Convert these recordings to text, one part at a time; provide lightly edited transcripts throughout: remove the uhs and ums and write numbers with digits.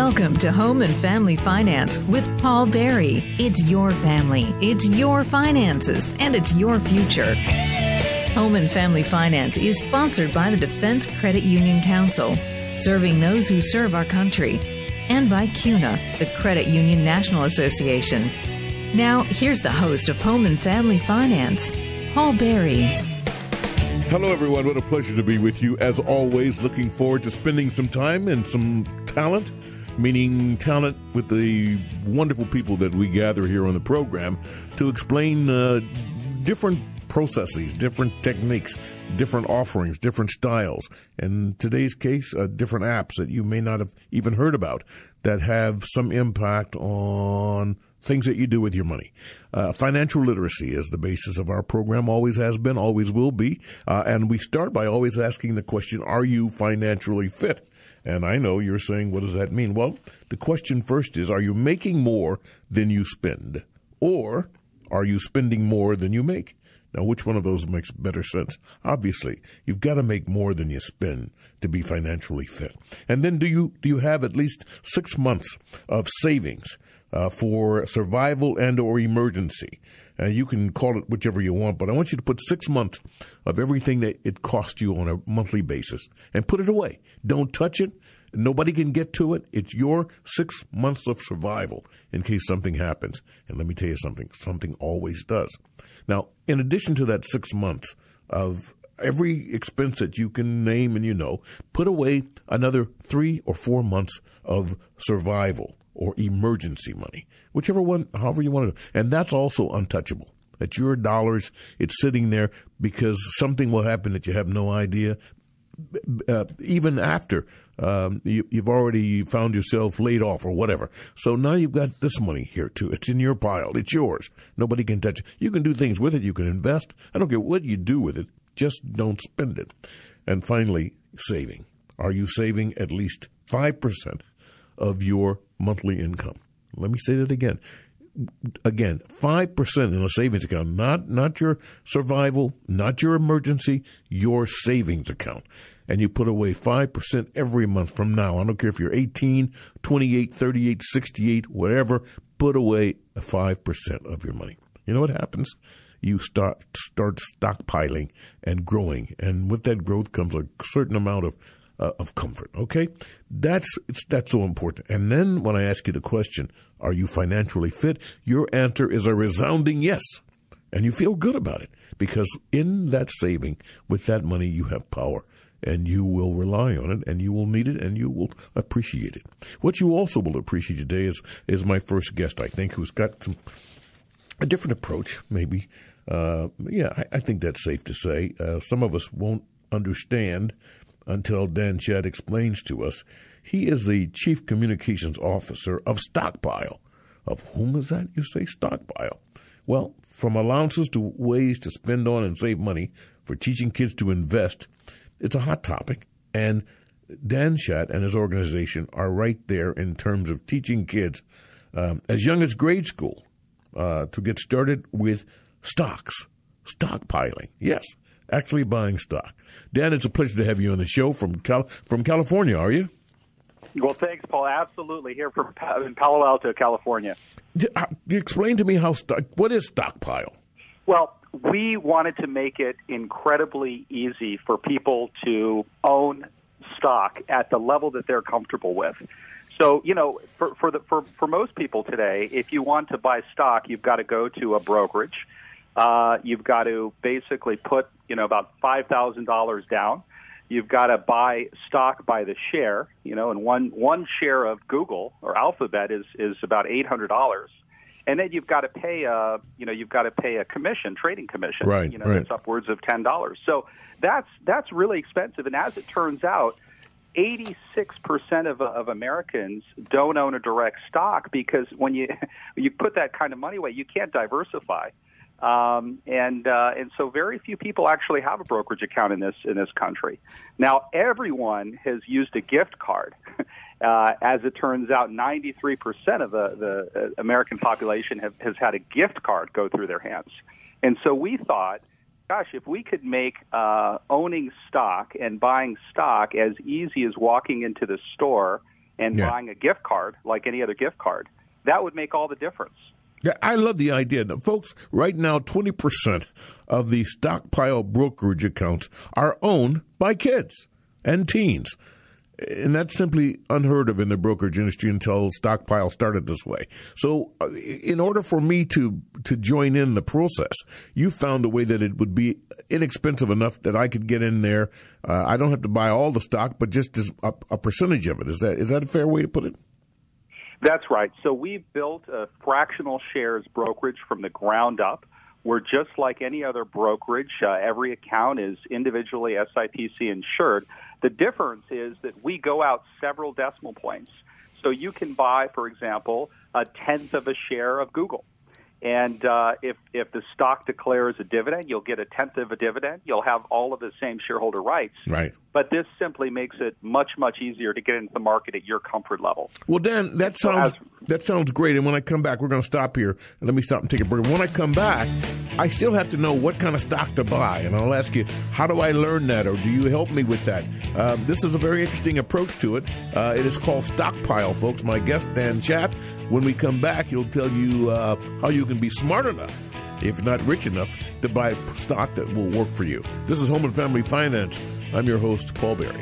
Welcome to Home and Family Finance with Paul Berry. It's your family, it's your finances, and it's your future. Home and Family Finance is sponsored by the Defense Credit Union Council, serving those who serve our country, and by CUNA, the Credit Union National Association. Now, here's the host of Home and Family Finance, Paul Berry. Hello, everyone. What a pleasure to be with you. As always, looking forward to spending some time and some talent, meaning talent with the wonderful people that we gather here on the program to explain different processes, different techniques, different offerings, different styles. In today's case, different apps that you may not have even heard about that have some impact on things that you do with your money. Financial literacy is the basis of our program, always has been, always will be. And we start by always asking the question, are you financially fit? And I know you're saying, what does that mean? Well, the question first is, are you making more than you spend? Or are you spending more than you make? Now, which one of those makes better sense? Obviously, you've got to make more than you spend to be financially fit. And then do you have at least 6 months of savings for survival and or emergency? You can call it whichever you want, but I want you to put 6 months of everything that it costs you on a monthly basis and put it away. Don't touch it. Nobody can get to it. It's your 6 months of survival in case something happens. And let me tell you something always does. Now, in addition to that 6 months of every expense that you can name and put away another 3 or 4 months of survival or emergency money, whichever one, however you want to. And that's also untouchable. It's your dollars. It's sitting there because something will happen that you have no idea. Even after you've already found yourself laid off or whatever. So now you've got this money here too. It's in your pile. It's yours. Nobody can touch it. You can do things with it. You can invest. I don't care what you do with it. Just don't spend it. And finally, saving. Are you saving at least 5% of your monthly income? Let me say that again. Again, 5% in a savings account, not your survival, not your emergency, your savings account. And you put away 5% every month from now. I don't care if you're 18, 28, 38, 68, whatever, put away 5% of your money. You know what happens? You start stockpiling and growing. And with that growth comes a certain amount of comfort, okay? That's so important. And then when I ask you the question, are you financially fit? Your answer is a resounding yes. And you feel good about it because in that saving, with that money, you have power. And you will rely on it, and you will need it, and you will appreciate it. What you also will appreciate today is my first guest, I think, who's got a different approach, maybe. I think that's safe to say. Some of us won't understand until Dan Shad explains to us. He is the Chief Communications Officer of Stockpile. Of whom is that, you say? Stockpile. Well, from allowances to ways to spend on and save money for teaching kids to invest, it's a hot topic, and Dan Shad and his organization are right there in terms of teaching kids as young as grade school to get started with stockpiling. Yes, actually buying stock. Dan, it's a pleasure to have you on the show from California, are you? Well, thanks, Paul. Absolutely, here in Palo Alto, California. Explain to me what is Stockpile? Well, we wanted to make it incredibly easy for people to own stock at the level that they're comfortable with. So, for most people today, if you want to buy stock, you've got to go to a brokerage. You've got to basically put, about $5,000 down. You've got to buy stock by the share, and one share of Google or Alphabet is about $800. And then you've got to pay a commission, trading commission. Right. That's upwards of $10. So that's really expensive. And as it turns out, 86% of Americans don't own a direct stock because when you put that kind of money away, you can't diversify. And so very few people actually have a brokerage account in this country. Now, everyone has used a gift card. As it turns out, 93% of the American population has had a gift card go through their hands. And so we thought, gosh, if we could make owning stock and buying stock as easy as walking into the store and buying a gift card like any other gift card. That would make all the difference. Yeah, I love the idea. Now, folks, right now, 20% of the Stockpile brokerage accounts are owned by kids and teens. And that's simply unheard of in the brokerage industry until Stockpile started this way. So in order for me to join in the process, you found a way that it would be inexpensive enough that I could get in there. I don't have to buy all the stock, but just a percentage of it. Is that a fair way to put it? That's right. So we've built a fractional shares brokerage from the ground up. We're just like any other brokerage. Every account is individually SIPC insured. The difference is that we go out several decimal points. So you can buy, for example, a tenth of a share of Google. And if the stock declares a dividend, you'll get a tenth of a dividend. You'll have all of the same shareholder rights. Right. But this simply makes it much, much easier to get into the market at your comfort level. Well, Dan, that sounds great. And when I come back, we're going to stop here. And let me stop and take a break. When I come back, I still have to know what kind of stock to buy. And I'll ask you, how do I learn that? Or do you help me with that? This is a very interesting approach to it. It is called Stockpile, folks. My guest, Dan Schaap. When we come back, he'll tell you how you can be smart enough, if not rich enough, to buy stock that will work for you. This is Home and Family Finance. I'm your host, Paul Berry.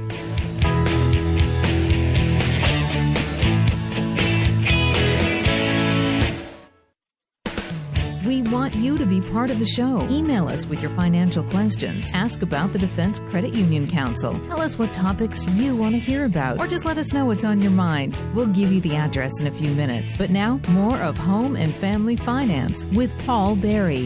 We want you to be part of the show. Email us with your financial questions. Ask about the Defense Credit Union Council. Tell us what topics you want to hear about, or just let us know what's on your mind. We'll give you the address in a few minutes. But now, more of Home and Family Finance with Paul Berry.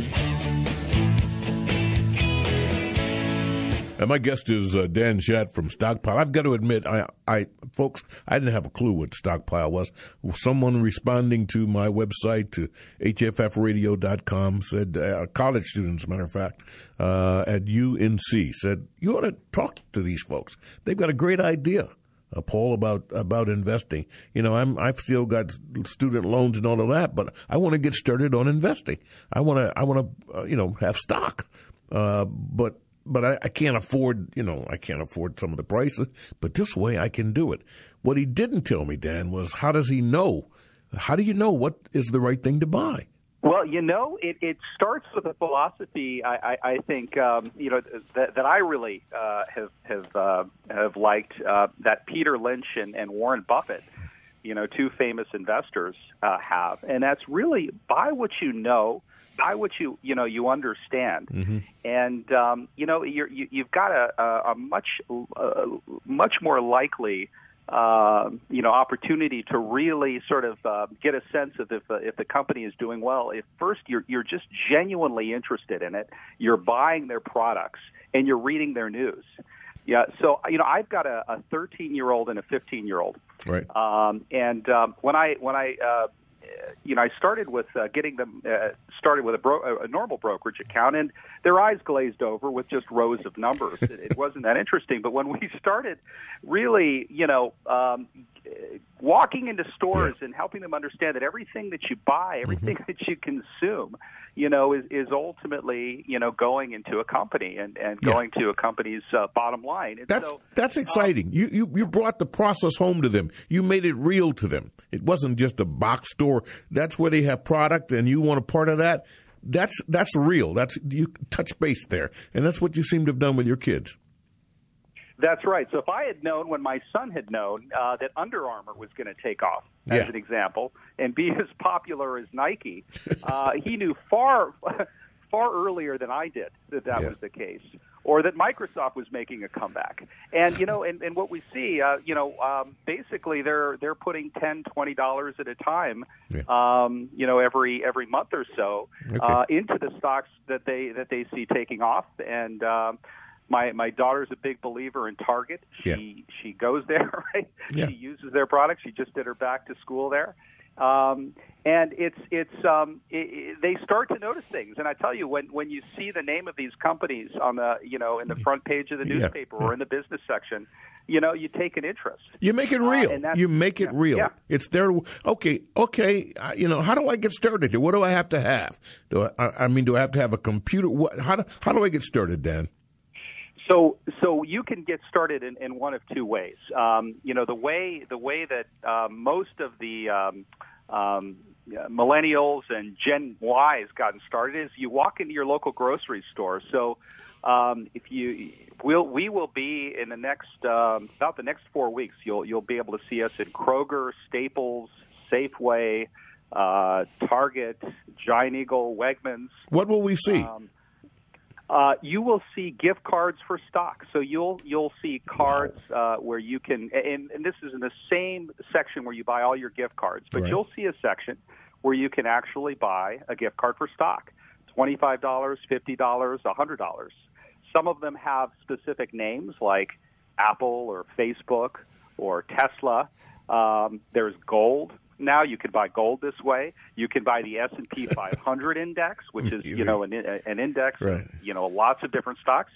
And my guest is Dan Schaap from Stockpile. I've got to admit, folks, I didn't have a clue what Stockpile was. Someone responding to my website, to hffradio.com, said, college students, as a matter of fact, at UNC, said, you ought to talk to these folks. They've got a great idea, Paul, about investing. You know, I've still got student loans and all of that, but I want to get started on investing. I want to have stock, But I can't afford, some of the prices. But this way I can do it. What he didn't tell me, Dan, was how does he know? How do you know what is the right thing to buy? Well, it starts with a philosophy. I think that I really have liked that Peter Lynch and Warren Buffett, two famous investors, have, and that's really buy what you know. Buy what you understand, mm-hmm. and you've got a much more likely opportunity to really sort of get a sense of if the company is doing well. If first you're just genuinely interested in it, you're buying their products and you're reading their news. Yeah, so I've got a 13-year-old and a 15-year-old, right? When I started with getting them started with a normal brokerage account, and their eyes glazed over with just rows of numbers. It wasn't that interesting. But when we started really, walking into stores and helping them understand that everything that you buy, everything that you consume, is ultimately, going into a company and going to a company's bottom line. And that's exciting. You brought the process home to them. You made it real to them. It wasn't just a box store. That's where they have product, and you want a part of that. That's real. You touch base there, and that's what you seem to have done with your kids. That's right. So if I had known when my son had known that Under Armour was going to take off, as an example, and be as popular as Nike, he knew far earlier than I did that was the case, or that Microsoft was making a comeback. And and what we see, basically they're putting $10, $20 at a time, every month or so into the stocks that they see taking off. And my daughter's a big believer in Target. She goes there, right? Yeah. She uses their products. She just did her back to school there. And they start to notice things. And I tell you, when you see the name of these companies on the, in the front page of the newspaper or in the business section, you take an interest. You make it real. You make it real. Yeah. It's there. Okay. How do I get started here? What do I have to have? Do I have to have a computer? How do I get started, Dan? So you can get started in one of two ways. The way that most of the millennials and Gen Y has gotten started is you walk into your local grocery store. So we will be in the next about the next 4 weeks. You'll be able to see us in Kroger, Staples, Safeway, Target, Giant Eagle, Wegmans. What will we see? You will see gift cards for stock. So you'll see cards where you can, and this is in the same section where you buy all your gift cards, but you'll see a section where you can actually buy a gift card for stock, $25, $50, $100. Some of them have specific names like Apple or Facebook or Tesla. There's gold. Now you can buy gold this way. You can buy the S&P 500 index, which is an index, lots of different stocks,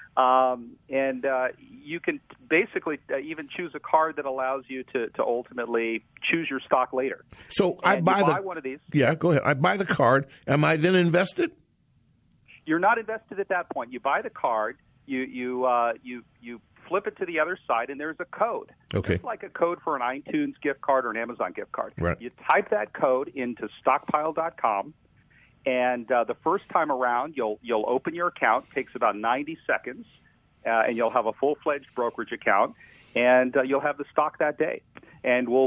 and you can basically even choose a card that allows you to ultimately choose your stock later. So I buy one of these. Yeah, go ahead. I buy the card. Am I then invested? You're not invested at that point. You buy the card. You flip it to the other side, and there's a code. Okay. It's like a code for an iTunes gift card or an Amazon gift card. Right. You type that code into stockpile.com, and the first time around, you'll open your account. It takes about 90 seconds, and you'll have a full-fledged brokerage account, and you'll have the stock that day. And we'll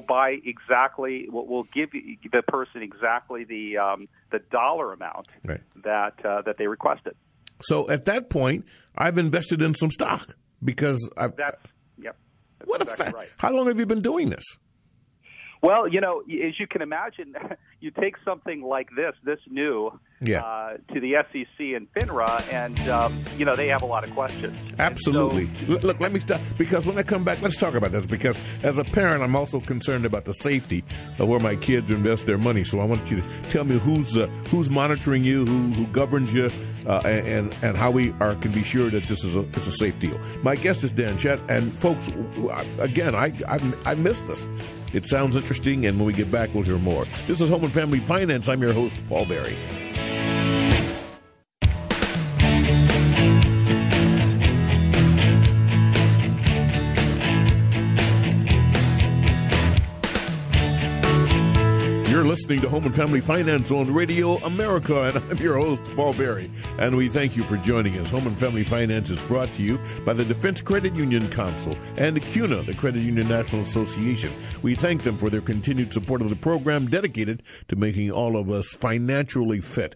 give the person exactly the dollar amount that they requested. So at that point, I've invested in some stock. Because that's what exactly a right. How long have you been doing this? Well, as you can imagine, you take something like this new to the SEC and FINRA, and they have a lot of questions. Absolutely. Look, let me stop, because when I come back, let's talk about this, because as a parent, I'm also concerned about the safety of where my kids invest their money. So I want you to tell me who's monitoring you, who governs you, and how we can be sure that this is it's a safe deal. My guest is Dan Chet, and folks, again, I missed this. It sounds interesting, and when we get back, we'll hear more. This is Home and Family Finance. I'm your host, Paul Berry. You're listening to Home and Family Finance on Radio America, and I'm your host, Paul Berry, and we thank you for joining us. Home and Family Finance is brought to you by the Defense Credit Union Council and CUNA, the Credit Union National Association. We thank them for their continued support of the program dedicated to making all of us financially fit.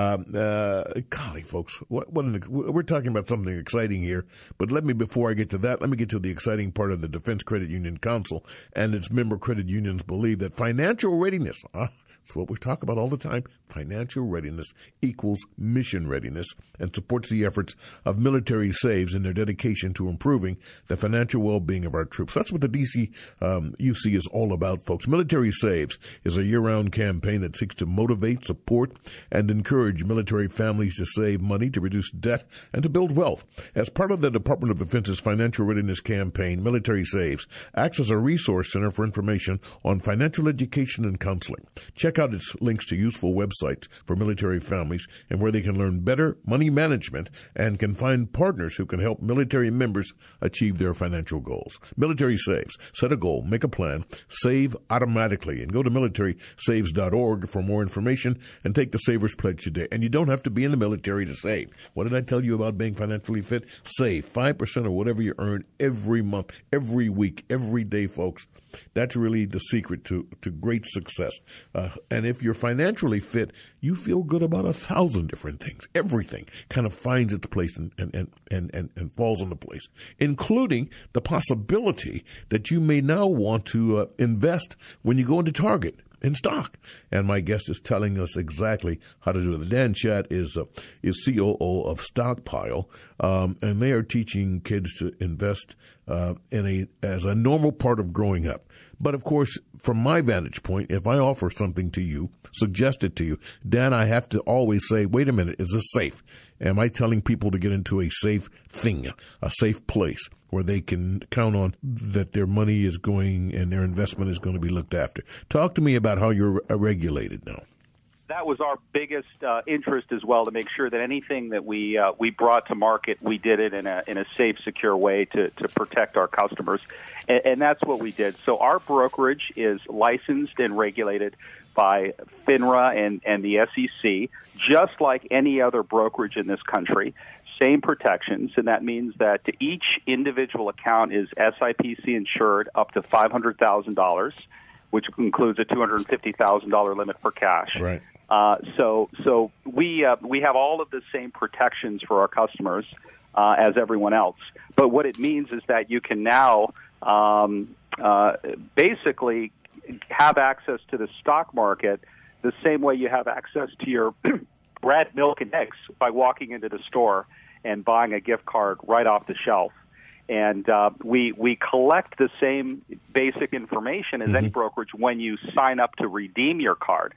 Golly, folks, we're talking about something exciting here, but before I get to that, let me get to the exciting part of the Defense Credit Union Council and its member credit unions believe that financial readiness, it's what we talk about all the time. Financial readiness equals mission readiness and supports the efforts of military saves in their dedication to improving the financial well-being of our troops. That's what the DC UC is all about, folks. Military Saves is a year-round campaign that seeks to motivate, support, and encourage military families to save money, to reduce debt, and to build wealth. As part of the Department of Defense's financial readiness campaign, Military Saves acts as a resource center for information on financial education and counseling. Check out its links to useful websites for military families and where they can learn better money management and can find partners who can help military members achieve their financial goals. Military Saves. Set a goal, make a plan, save automatically, and go to militarysaves.org for more information and take the Savers Pledge today. And you don't have to be in the military to save. What did I tell you about being financially fit? Save 5% of whatever you earn every month, every week, every day, folks. That's really the secret to great success. And if you're financially fit, you feel good about 1,000 different things. Everything kind of finds its place and falls into place, including the possibility that you may now want to invest when you go into Target in stock. And my guest is telling us exactly how to do it. Dan Chet is COO of Stockpile, and they are teaching kids to invest as a normal part of growing up. But of course, from my vantage point, if I offer something to you, suggest it to you, Dan, I have to always say, wait a minute, is this safe? Am I telling people to get into a safe thing, a safe place where they can count on that their money is going and their investment is going to be looked after? Talk to me about how you're regulated now. that was our biggest interest as well, to make sure that anything that we brought to market, we did it in a safe, secure way to protect our customers, and that's what we did. So our brokerage is licensed and regulated by FINRA and the SEC, just like any other brokerage in this country. Same protections, and that means that each individual account is SIPC insured up to $500,000, which includes a $250,000 limit for cash. Right. So we have all of the same protections for our customers as everyone else. But what it means is that you can now basically have access to the stock market the same way you have access to your bread, milk, and eggs by walking into the store and buying a gift card right off the shelf. And we collect the same basic information as any brokerage when you sign up to redeem your card.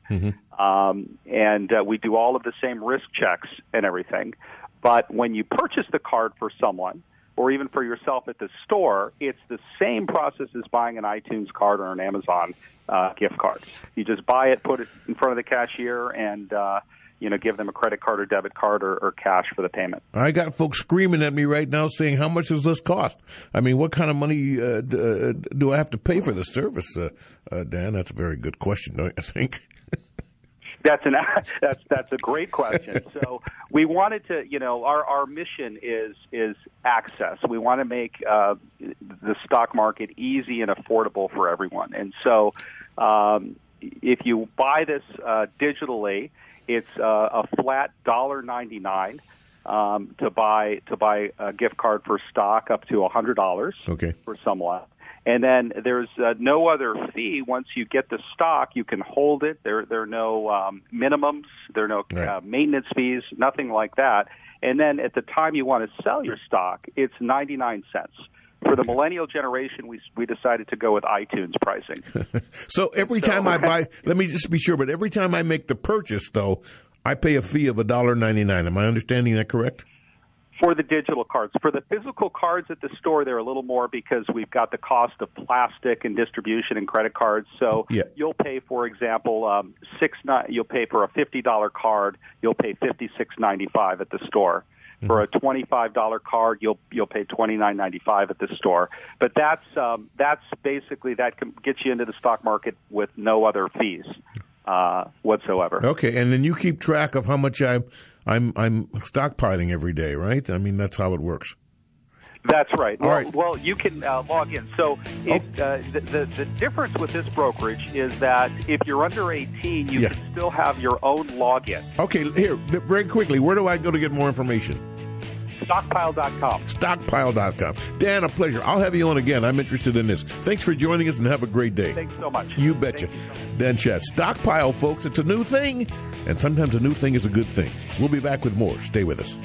And we do all of the same risk checks and everything. But when you purchase the card for someone, or even for yourself at the store, it's the same process as buying an iTunes card or an Amazon gift card. You just buy it, put it in front of the cashier, and give them a credit card or debit card or cash for the payment. I got folks screaming at me right now saying, how much does this cost? I mean, what kind of money do I have to pay for the service? Dan, that's a very good question, don't you think? That's a great question. So we wanted to, our mission is access. We want to make the stock market easy and affordable for everyone. And so if you buy this digitally, it's a flat $1.99 to buy a gift card for stock up to $100 for someone. And then there's no other fee. Once you get the stock, you can hold it. There are no minimums. There are no maintenance fees, nothing like that. And then at the time you want to sell your stock, it's 99 cents. For the millennial generation, we decided to go with iTunes pricing. So every time I buy, let me just be sure, but every time I make the purchase, though, I pay a fee of $1.99. Am I understanding that correct? For the digital cards. For the physical cards at the store, they're a little more because we've got the cost of plastic and distribution and credit cards. So you'll pay, for example, you'll pay for a $50 card, you'll pay $56.95 at the store. For a $25 card, you'll pay $29.95 at the store. But that's basically that gets you into the stock market with no other fees whatsoever. Okay, and then you keep track of how much I'm stockpiling every day, right? I mean, that's how it works. That's right. All right. Well, you can log in. So the difference with this brokerage is that if you're under 18, you can still have your own login. Okay, here, very quickly, where do I go to get more information? Stockpile.com. Stockpile.com. Dan, a pleasure. I'll have you on again. I'm interested in this. Thanks for joining us and have a great day. Thanks so much. You betcha. Dan Schatz. Stockpile, folks. It's a new thing, and sometimes a new thing is a good thing. We'll be back with more. Stay with us.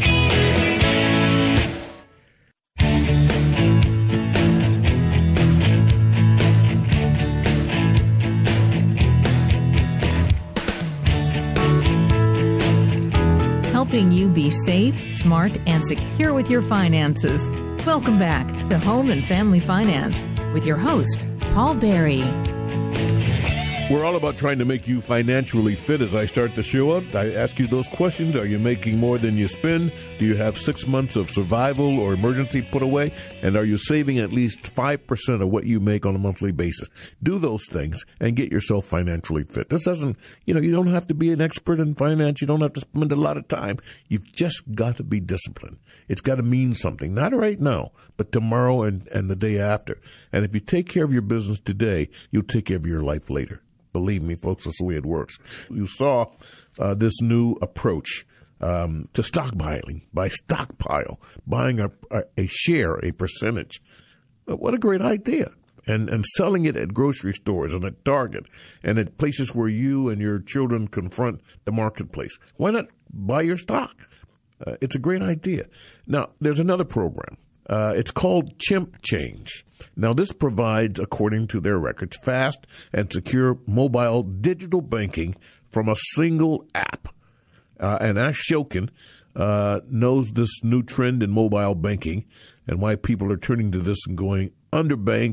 Helping you be safe, smart, and secure with your finances. Welcome back to Home and Family Finance with your host, Paul Berry. We're all about trying to make you financially fit. As I start the show up, I ask you those questions. Are you making more than you spend? Do you have 6 months of survival or emergency put away? And are you saving at least 5% of what you make on a monthly basis? Do those things and get yourself financially fit. This doesn't, you don't have to be an expert in finance. You don't have to spend a lot of time. You've just got to be disciplined. It's got to mean something, not right now, but tomorrow and the day after. And if you take care of your business today, you'll take care of your life later. Believe me, folks, that's the way it works. You saw this new approach to stockpiling, by stockpile, buying a share, a percentage. What a great idea. And selling it at grocery stores and at Target and at places where you and your children confront the marketplace. Why not buy your stock? It's a great idea. Now, there's another program. It's called Chimp Change. Now, this provides, according to their records, fast and secure mobile digital banking from a single app. And Ash Shokin knows this new trend in mobile banking and why people are turning to this and going underbanked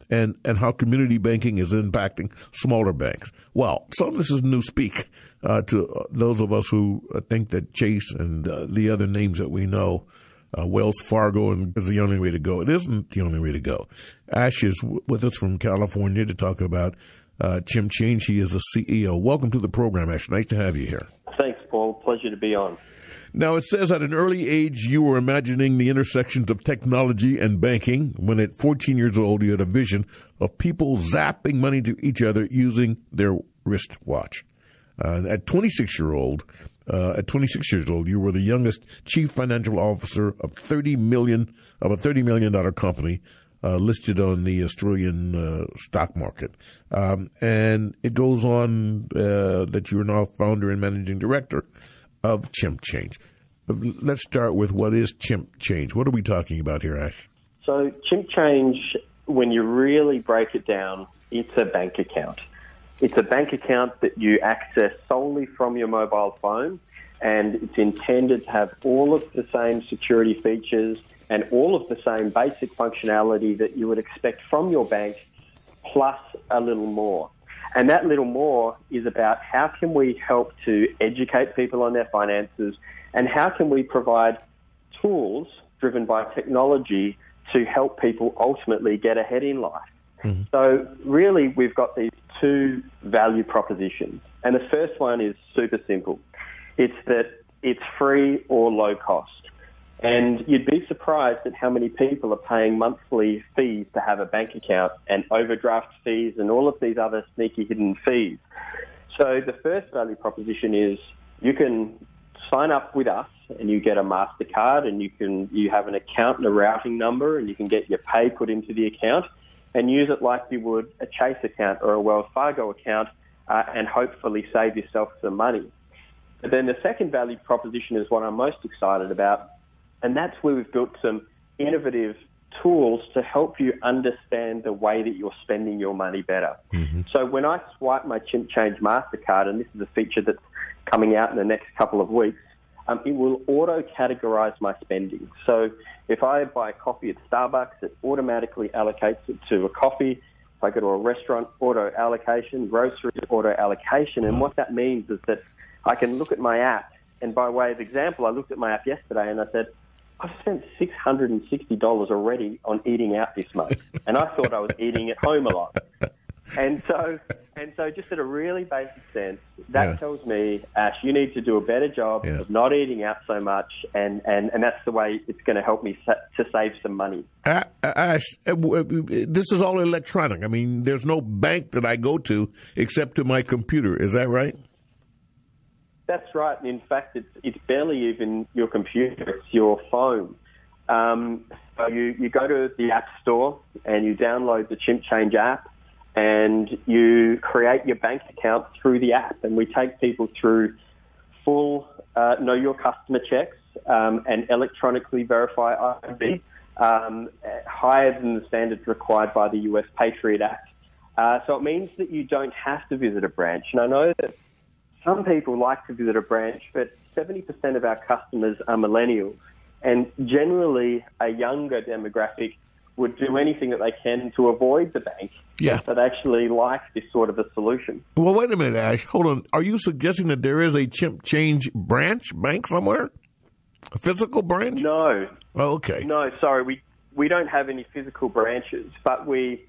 and how community banking is impacting smaller banks. Well, some of this is new speak to those of us who think that Chase and the other names that we know, Wells Fargo, is the only way to go. It isn't the only way to go. Ash is with us from California to talk about Chimp Change. He is the CEO. Welcome to the program, Ash. Nice to have you here. Thanks, Paul. Pleasure to be on. Now, it says at an early age you were imagining the intersections of technology and banking. When at 14 years old, you had a vision of people zapping money to each other using their wristwatch. At 26 years old, you were the youngest chief financial officer of a $30 million company listed on the Australian stock market. And it goes on that you are now founder and managing director of Chimp Change. Let's start with what is Chimp Change. What are we talking about here, Ash? So Chimp Change, when you really break it down, it's a bank account. It's a bank account that you access solely from your mobile phone, and it's intended to have all of the same security features and all of the same basic functionality that you would expect from your bank, plus a little more. And that little more is about how can we help to educate people on their finances, and how can we provide tools driven by technology to help people ultimately get ahead in life. Mm-hmm. So really, we've got these two value propositions. And the first one is super simple. It's that it's free or low cost. And you'd be surprised at how many people are paying monthly fees to have a bank account, and overdraft fees and all of these other sneaky hidden fees. So the first value proposition is you can sign up with us and you get a MasterCard, and you have an account and a routing number, and you can get your pay put into the account and use it like you would a Chase account or a Wells Fargo account, and hopefully save yourself some money. But then the second value proposition is what I'm most excited about, and that's where we've built some innovative tools to help you understand the way that you're spending your money better. Mm-hmm. So when I swipe my Chimp Change MasterCard, and this is a feature that's coming out in the next couple of weeks, it will auto-categorize my spending. So if I buy coffee at Starbucks, it automatically allocates it to a coffee. If I go to a restaurant, auto-allocation, groceries, auto-allocation. And what that means is that I can look at my app, and by way of example, I looked at my app yesterday and I said, I've spent $660 already on eating out this month, and I thought I was eating at home a lot. And so just at a really basic sense, that tells me, Ash, you need to do a better job of not eating out so much, and that's the way it's going to help me to save some money. Ash, this is all electronic. I mean, there's no bank that I go to except to my computer. Is that right? That's right. In fact, it's barely even your computer, it's your phone. So you go to the App Store and you download the Chimp Change app, and you create your bank account through the app. And we take people through full Know Your Customer checks and electronically verify ID, higher than the standards required by the US Patriot Act. So it means that you don't have to visit a branch. And I know that some people like to visit a branch, but 70% of our customers are millennials, and generally a younger demographic would do anything that they can to avoid the bank. Yeah. So they actually like this sort of a solution. Well, wait a minute, Ash. Hold on. Are you suggesting that there is a Chimp Change bank somewhere? A physical branch? No. Oh, okay. No, sorry. We don't have any physical branches, but we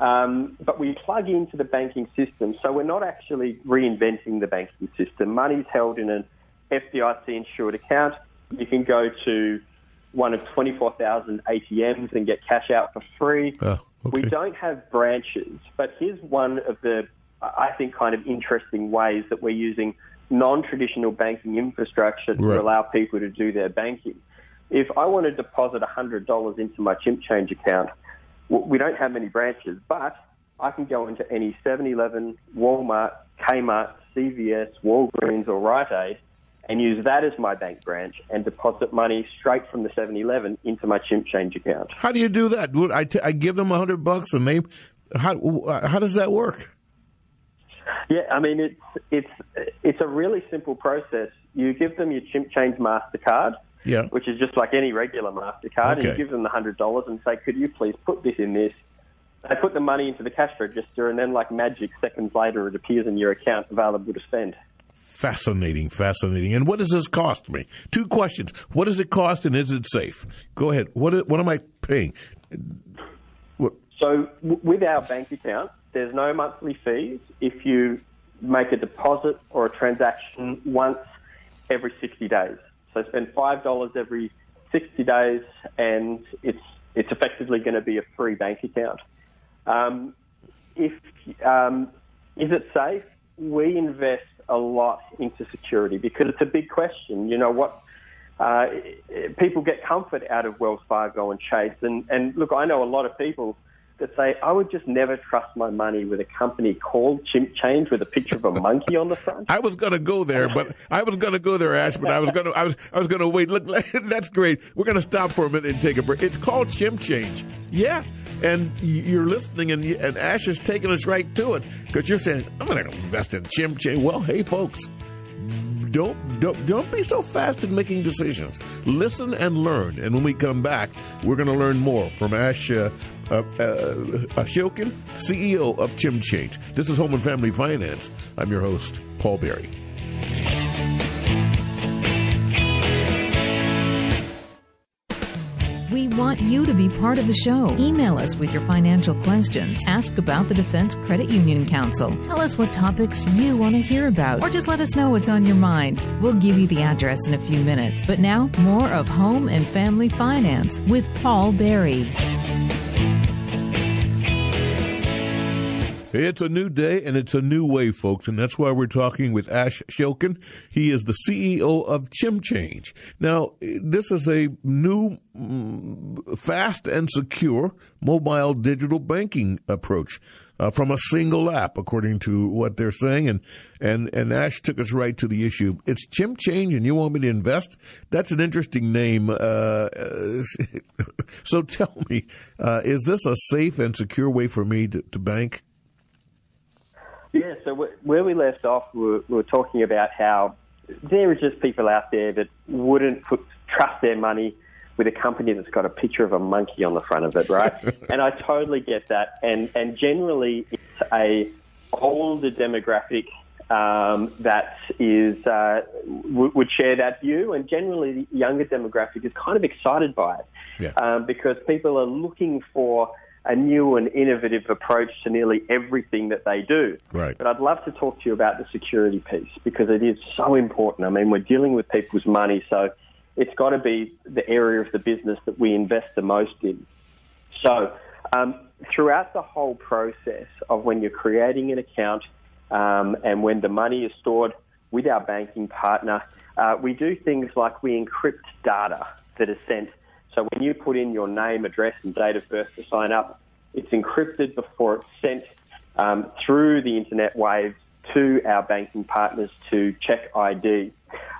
plug into the banking system. So we're not actually reinventing the banking system. Money's held in an FDIC-insured account. You can go to one of 24,000 ATMs and get cash out for free. Okay. We don't have branches, but here's one of the, I think, kind of interesting ways that we're using non-traditional banking infrastructure to allow people to do their banking. If I want to deposit $100 into my Chimp Change account, we don't have many branches, but I can go into any 7-Eleven, Walmart, Kmart, CVS, Walgreens, or Rite Aid and use that as my bank branch and deposit money straight from the 7-Eleven into my Chimp Change account. How do you do that? I give them $100 and how does that work? Yeah, I mean, it's a really simple process. You give them your Chimp Change MasterCard, which is just like any regular MasterCard, and you give them the $100 and say, could you please put this in this? They put the money into the cash register, and then, like magic, seconds later, it appears in your account available to spend. Fascinating. And what does this cost me? 2 questions. What does it cost, and is it safe? Go ahead. What am I paying? So with our bank account, there's no monthly fees if you make a deposit or a transaction once every 60 days. So spend $5 every 60 days, and it's effectively going to be a free bank account. Is it safe? We invest a lot into security because it's a big question. You know what? People get comfort out of Wells Fargo and Chase. And look, I know a lot of people that say, I would just never trust my money with a company called Chimp Change with a picture of a monkey on the front. I was going to go there, Ash, but I was going to wait. Look, that's great. We're going to stop for a minute and take a break. It's called Chimp Change. Yeah. And you're listening, and Ash is taking us right to it because you're saying, I'm going to invest in Chimp Change. Well, hey, folks, don't be so fast in making decisions. Listen and learn. And when we come back, we're going to learn more from Ash Shilkin, CEO of Chimp Change. This is Home and Family Finance. I'm your host, Paul Berry. We want you to be part of the show. Email us with your financial questions. Ask about the Defense Credit Union Council. Tell us what topics you want to hear about, or just let us know what's on your mind. We'll give you the address in a few minutes. But now, more of Home and Family Finance with Paul Berry. It's a new day, and it's a new way, folks, and that's why we're talking with Ash Shilkin. He is the CEO of Chimp Change. Now, this is a new, fast and secure mobile digital banking approach from a single app, according to what they're saying, and Ash took us right to the issue. It's Chimp Change, and you want me to invest? That's an interesting name. So tell me, is this a safe and secure way for me to bank? Yeah, so where we left off, we were talking about how there are just people out there that wouldn't trust their money with a company that's got a picture of a monkey on the front of it, right? And I totally get that. And generally, it's a older demographic that is would share that view, and generally the younger demographic is kind of excited by it because people are looking for a new and innovative approach to nearly everything that they do. Right. But I'd love to talk to you about the security piece because it is so important. I mean, we're dealing with people's money, so it's got to be the area of the business that we invest the most in. So throughout the whole process of when you're creating an account and when the money is stored with our banking partner, we do things like we encrypt data that is sent. So when you put in your name, address, and date of birth to sign up, it's encrypted before it's sent through the internet waves to our banking partners to check ID.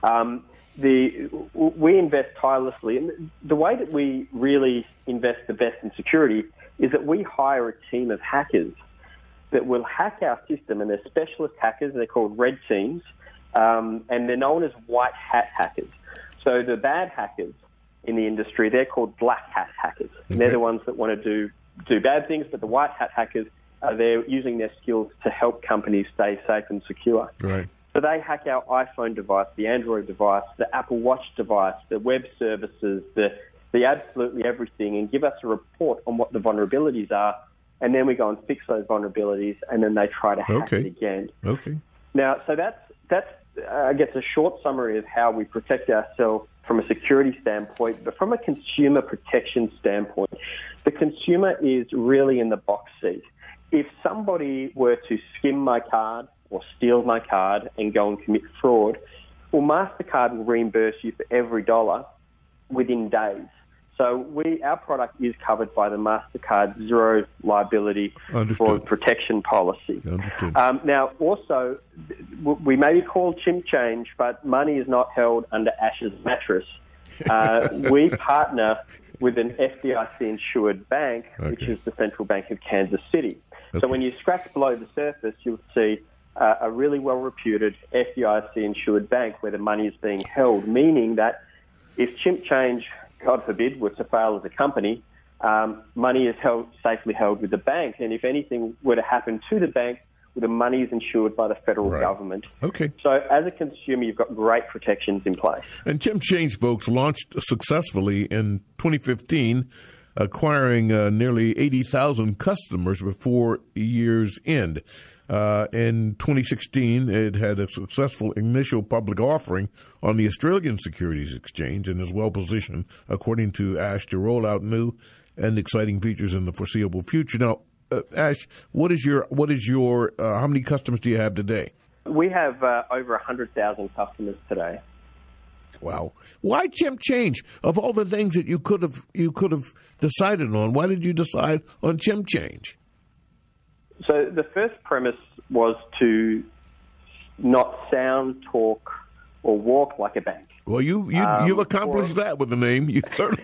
We invest tirelessly, and the way that we really invest the best in security is that we hire a team of hackers that will hack our system, and they're specialist hackers. They're called red teams, and they're known as white hat hackers. So the bad hackers in the industry, they're called black hat hackers. Okay. They're the ones that want to do bad things, but the white hat hackers are there using their skills to help companies stay safe and secure. Right. So they hack our iPhone device, the Android device, the Apple Watch device, the web services, the absolutely everything, and give us a report on what the vulnerabilities are, and then we go and fix those vulnerabilities, and then they try to hack it again. Okay. Now, so that's I guess a short summary of how we protect ourselves from a security standpoint, but from a consumer protection standpoint, the consumer is really in the box seat. If somebody were to skim my card or steal my card and go and commit fraud, well, MasterCard will reimburse you for every dollar within days. So our product is covered by the MasterCard Zero Liability Fraud Protection Policy. Now, also, we may be called Chimp Change, but money is not held under Ash's mattress. We partner with an FDIC-insured bank, which is the Central Bank of Kansas City. So when you scratch below the surface, you'll see a really well-reputed FDIC-insured bank where the money is being held, meaning that if Chimp Change, God forbid, were to fail as a company, money is safely held with the bank, and if anything were to happen to the bank, the money is insured by the federal government. Okay. So as a consumer, you've got great protections in place. And ChimpChange, folks, launched successfully in 2015, acquiring nearly 80,000 customers before year's end. In 2016, it had a successful initial public offering on the Australian Securities Exchange and is well positioned, according to Ash, to roll out new and exciting features in the foreseeable future. Now, Ash, what is your how many customers do you have today? We have over 100,000 customers today. Wow. Why ChimpChange? Of all the things that you could have decided on, why did you decide on ChimpChange? So the first premise was to not sound, talk, or walk like a bank. Well, you've accomplished that with the name. You certainly.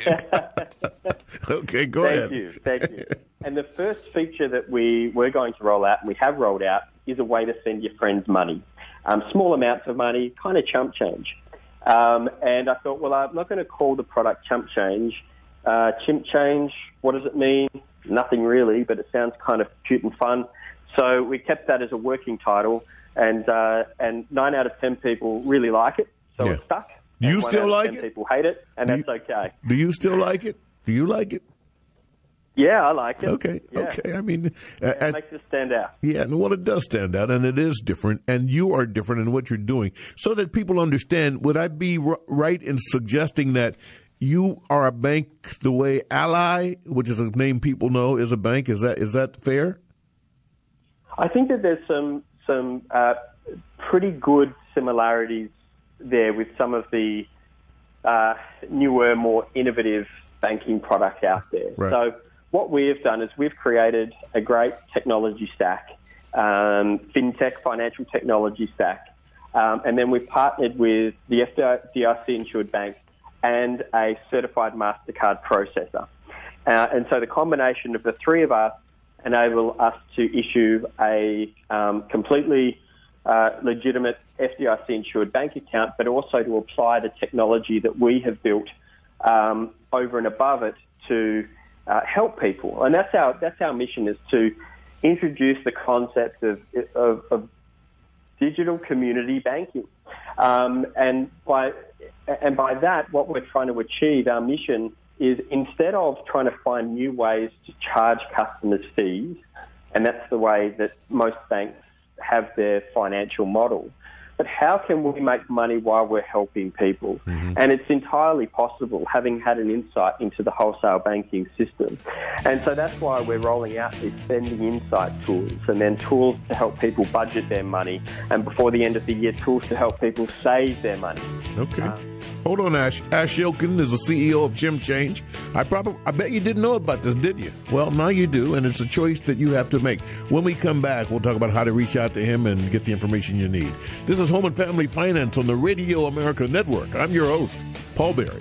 Okay, go ahead. Thank you. And the first feature that we were going to roll out, and we have rolled out, is a way to send your friends money. Small amounts of money, kind of chump change. And I thought, well, I'm not going to call the product chump change. Chimp change, what does it mean? Nothing really, but it sounds kind of cute and fun. So we kept that as a working title, and 9 out of 10 people really like it, so it stuck. Do you still like it? 10 people hate it, and that's okay. Do you still like it? Do you like it? Yeah, I like it. Okay, yeah. okay. I mean, it makes it stand out. Yeah, and well, it does stand out, and it is different, and you are different in what you're doing, so that people understand. Would I be right in suggesting that you are a bank the way Ally, which is a name people know, is a bank? Is that fair? I think that there's some pretty good similarities there with some of the newer, more innovative banking products out there. Right. So what we have done is we've created a great technology stack, fintech financial technology stack, and then we've partnered with the FDIC-insured bank and a certified MasterCard processor. And so the combination of the three of us enable us to issue a completely legitimate FDIC-insured bank account, but also to apply the technology that we have built over and above it to help people. And that's our mission, is to introduce the concept of digital community banking. And by that, what we're trying to achieve, our mission, is instead of trying to find new ways to charge customers fees, and that's the way that most banks have their financial model, but how can we make money while we're helping people? Mm-hmm. And it's entirely possible, having had an insight into the wholesale banking system. And so that's why we're rolling out these spending insight tools, and then tools to help people budget their money, and before the end of the year, tools to help people save their money. Okay. Hold on, Ash. Ash Shilkin is the CEO of ChimpChange. I bet you didn't know about this, did you? Well, now you do, and it's a choice that you have to make. When we come back, we'll talk about how to reach out to him and get the information you need. This is Home and Family Finance on the Radio America Network. I'm your host, Paul Berry.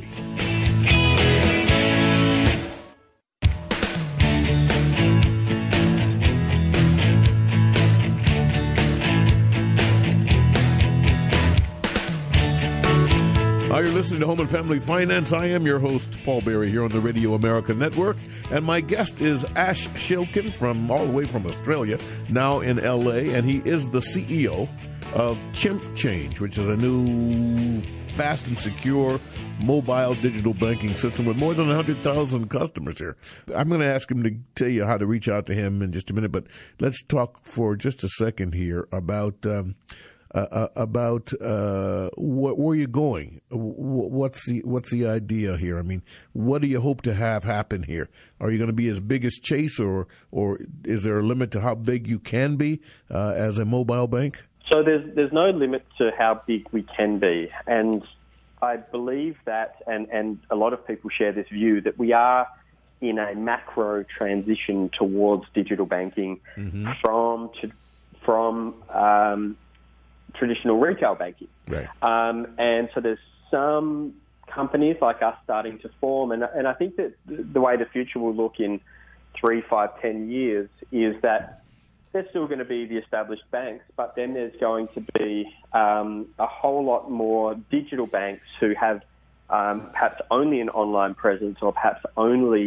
You're listening to Home and Family Finance. I am your host, Paul Berry, here on the Radio America Network. And my guest is Ash Shilkin, from all the way from Australia, now in L.A., and he is the CEO of ChimpChange, which is a new, fast and secure mobile digital banking system with more than 100,000 customers here. I'm going to ask him to tell you how to reach out to him in just a minute, but let's talk for just a second here about where you're going. What's the idea here? I mean, what do you hope to have happen here? Are you going to be as big as Chase, or is there a limit to how big you can be as a mobile bank? So there's no limit to how big we can be, and I believe that, and a lot of people share this view, that we are in a macro transition towards digital banking, mm-hmm. from traditional retail banking. Right. And so there's some companies like us starting to form, and I think that the way the future will look in 3, 5, 10 years is that there's still going to be the established banks, but then there's going to be a whole lot more digital banks who have perhaps only an online presence, or perhaps only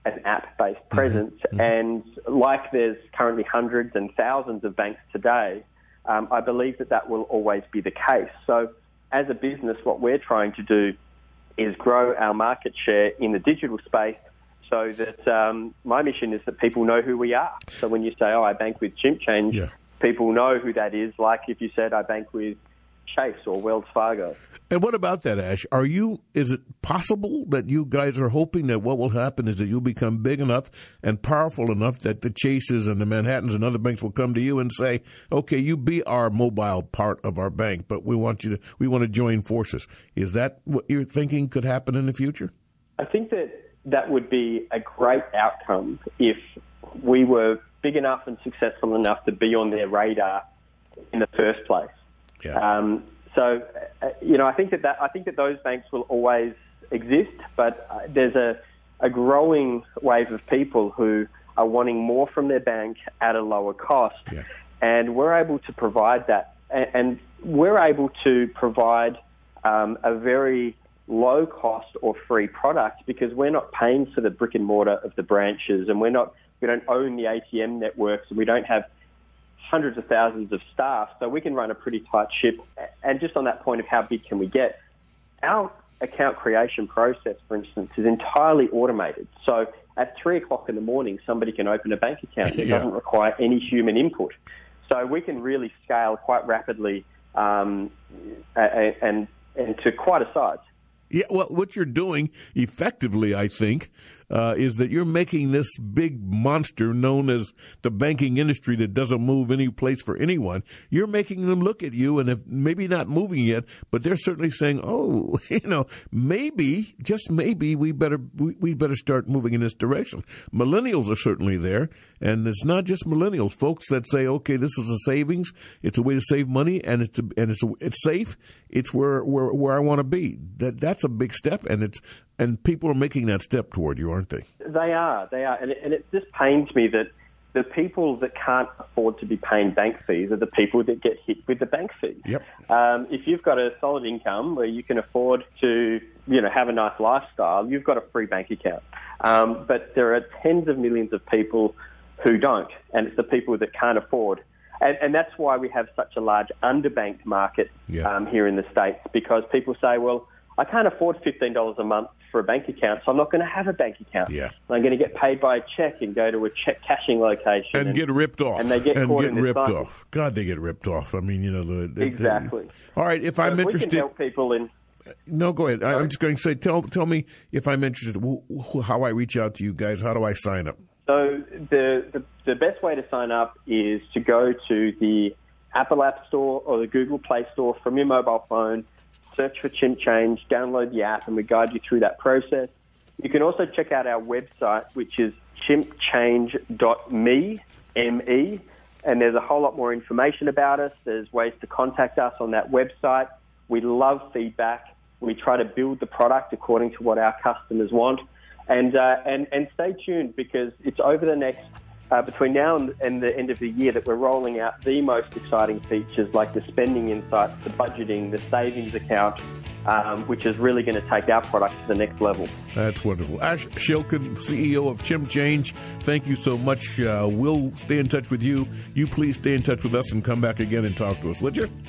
an app-based presence. Mm-hmm. And like there's currently hundreds and thousands of banks today, I believe that will always be the case. So as a business, what we're trying to do is grow our market share in the digital space so that my mission is that people know who we are. So when you say, I bank with Chimp Change, people know who that is, like if you said I bank with Chase or Wells Fargo. And what about that, Ash? Is it possible that you guys are hoping that what will happen is that you'll become big enough and powerful enough that the Chases and the Manhattans and other banks will come to you and say, okay, you be our mobile part of our bank, but we want to join forces. Is that what you're thinking could happen in the future? I think that would be a great outcome if we were big enough and successful enough to be on their radar in the first place. Yeah. So, I think that those banks will always exist, but there's a growing wave of people who are wanting more from their bank at a lower cost, and we're able to provide that. And we're able to provide a very low cost or free product because we're not paying for the brick and mortar of the branches, and we don't own the ATM networks, and we don't have hundreds of thousands of staff, so we can run a pretty tight ship. And just on that point of how big can we get, our account creation process, for instance, is entirely automated. So at 3 o'clock in the morning, somebody can open a bank account. It doesn't require any human input. So we can really scale quite rapidly and to quite a size. Yeah, well, what you're doing effectively, I think, is that you're making this big monster known as the banking industry that doesn't move any place for anyone. You're making them look at you, and if maybe not moving yet, but they're certainly saying, "Oh, maybe, just maybe, we better start moving in this direction." Millennials are certainly there, and it's not just millennials, folks that say, "Okay, this is a savings. It's a way to save money, and it's safe. It's where I want to be." That's a big step, and people are making that step toward you, aren't they? They are, and it just pains me that the people that can't afford to be paying bank fees are the people that get hit with the bank fees. Yep. If you've got a solid income where you can afford to, have a nice lifestyle, you've got a free bank account. But there are tens of millions of people who don't, and it's the people that can't afford. And that's why we have such a large underbanked market here in the States, because people say, well, I can't afford $15 a month for a bank account, so I'm not going to have a bank account. Yeah. I'm going to get paid by a check and go to a check cashing location. And get ripped off. And they get caught in this cycle. Off. God, they get ripped off. I mean, Exactly. All right, if I'm interested... We can help people in... No, go ahead. I'm just going to say, tell me if I'm interested, how I reach out to you guys. How do I sign up? So the best way to sign up is to go to the Apple App Store or the Google Play Store from your mobile phone, search for Chimp Change, download the app, and we guide you through that process. You can also check out our website, which is chimpchange.me, M-E, and there's a whole lot more information about us. There's ways to contact us on that website. We love feedback. We try to build the product according to what our customers want. And stay tuned, because it's over the next, between now and the end of the year, that we're rolling out the most exciting features like the spending insights, the budgeting, the savings account, which is really going to take our product to the next level. That's wonderful. Ash Shilkin, CEO of Chimp Change, thank you so much. We'll stay in touch with you. You please stay in touch with us and come back again and talk to us, would you?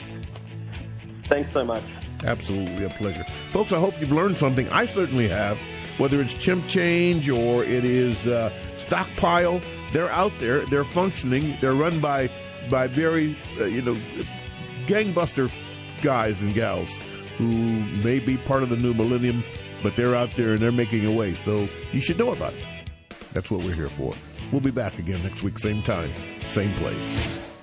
Thanks so much. Absolutely a pleasure. Folks, I hope you've learned something. I certainly have. Whether it's Chimp Change or it is Stockpile, they're out there. They're functioning. They're run by very, gangbuster guys and gals who may be part of the new millennium, but they're out there and they're making a way. So you should know about it. That's what we're here for. We'll be back again next week, same time, same place.